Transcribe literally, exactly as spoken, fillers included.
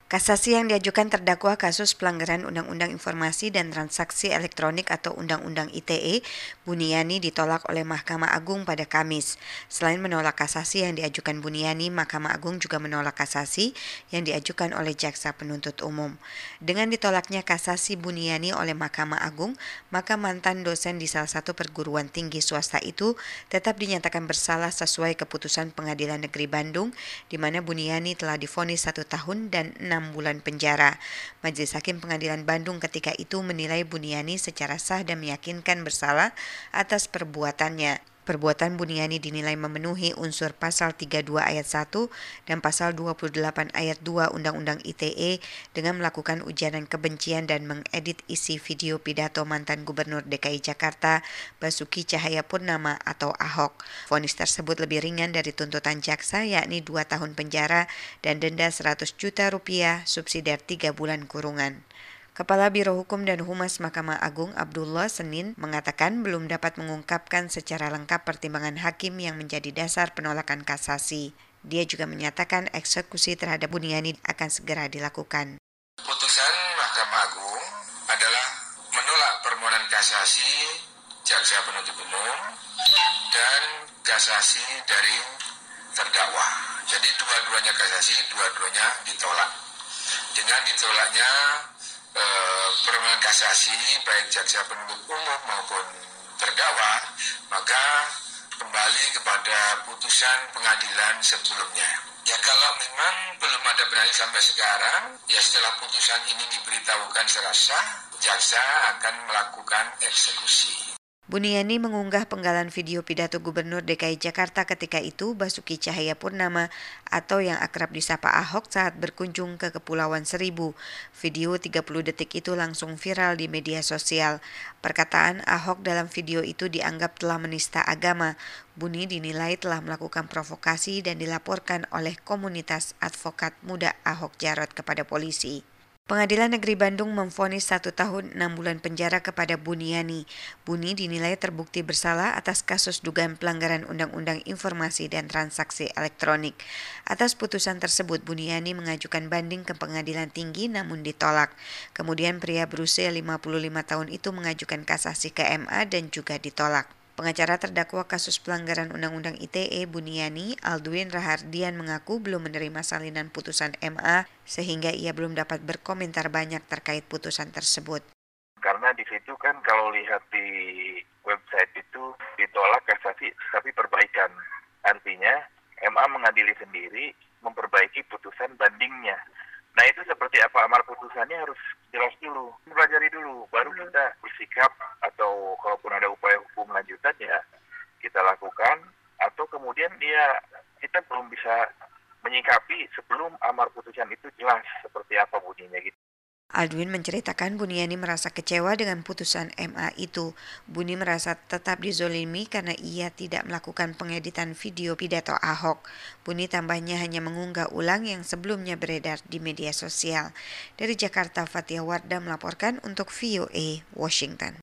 Kasasi yang diajukan terdakwa kasus pelanggaran Undang-Undang Informasi dan Transaksi Elektronik atau Undang-Undang I T E, Buniyani ditolak oleh Mahkamah Agung pada Kamis. Selain menolak kasasi yang diajukan Buniyani, Mahkamah Agung juga menolak kasasi yang diajukan oleh Jaksa Penuntut Umum. Dengan ditolaknya kasasi Buniyani oleh Mahkamah Agung, maka mantan dosen di salah satu perguruan tinggi swasta itu tetap dinyatakan bersalah sesuai keputusan Pengadilan Negeri Bandung, di mana Buniyani telah divonis satu tahun dan enam bulan penjara. Majelis Hakim Pengadilan Bandung ketika itu menilai Buniyani secara sah dan meyakinkan bersalah atas perbuatannya. Perbuatan Buniyani dinilai memenuhi unsur pasal tiga puluh dua ayat satu dan pasal dua puluh delapan ayat dua Undang-Undang I T E dengan melakukan ujaran kebencian dan mengedit isi video pidato mantan Gubernur D K I Jakarta Basuki Cahayapurnama atau Ahok. Vonis tersebut lebih ringan dari tuntutan jaksa, yakni dua tahun penjara dan denda seratus juta rupiah subsidiar tiga bulan kurungan. Kepala Biro Hukum dan Humas Mahkamah Agung Abdullah Senin mengatakan belum dapat mengungkapkan secara lengkap pertimbangan hakim yang menjadi dasar penolakan kasasi. Dia juga menyatakan eksekusi terhadap Buniyani akan segera dilakukan. Putusan Mahkamah Agung adalah menolak permohonan kasasi Jaksa Penuntut Umum dan kasasi dari terdakwa. Jadi dua-duanya kasasi, dua-duanya ditolak. Dengan ditolaknya Eh, permohonan kasasi baik jaksa penuntut umum maupun terdakwa, maka kembali kepada putusan pengadilan sebelumnya. Ya kalau memang belum ada berani sampai sekarang, ya setelah putusan ini diberitahukan secara sah, jaksa akan melakukan eksekusi. Buniyani mengunggah penggalan video pidato Gubernur D K I Jakarta ketika itu Basuki Cahayapurnama atau yang akrab disapa Ahok saat berkunjung ke Kepulauan Seribu. Video tiga puluh detik itu langsung viral di media sosial. Perkataan Ahok dalam video itu dianggap telah menista agama. Buni dinilai telah melakukan provokasi dan dilaporkan oleh komunitas advokat muda Ahok Jarot kepada polisi. Pengadilan Negeri Bandung memvonis satu tahun enam bulan penjara kepada Buniyani. Buni dinilai terbukti bersalah atas kasus dugaan pelanggaran Undang-Undang Informasi dan Transaksi Elektronik. Atas putusan tersebut, Buniyani mengajukan banding ke Pengadilan Tinggi namun ditolak. Kemudian pria berusia lima puluh lima tahun itu mengajukan kasasi ke M A dan juga ditolak. Pengacara terdakwa kasus pelanggaran Undang-Undang I T E Buniyani, Aldwin Rahardian, mengaku belum menerima salinan putusan M A sehingga ia belum dapat berkomentar banyak terkait putusan tersebut. Karena di situ kan kalau lihat di website itu ditolak kasasi tapi perbaikan. Artinya M A mengadili sendiri memperbaiki putusan bandingnya. Nah itu seperti apa amar putusannya harus jelas dulu, pelajari dulu, baru kita bersikap atau kalaupun ada upaya hukum lanjutan ya kita lakukan, atau kemudian ya kita belum bisa menyikapi sebelum amar putusan itu jelas seperti apa bunyinya gitu. Aldwin menceritakan Buniyani merasa kecewa dengan putusan M A itu. Buni merasa tetap dizolimi karena ia tidak melakukan pengeditan video pidato Ahok. Buni tambahnya hanya mengunggah ulang yang sebelumnya beredar di media sosial. Dari Jakarta, Fatia Wardah melaporkan untuk V O A Washington.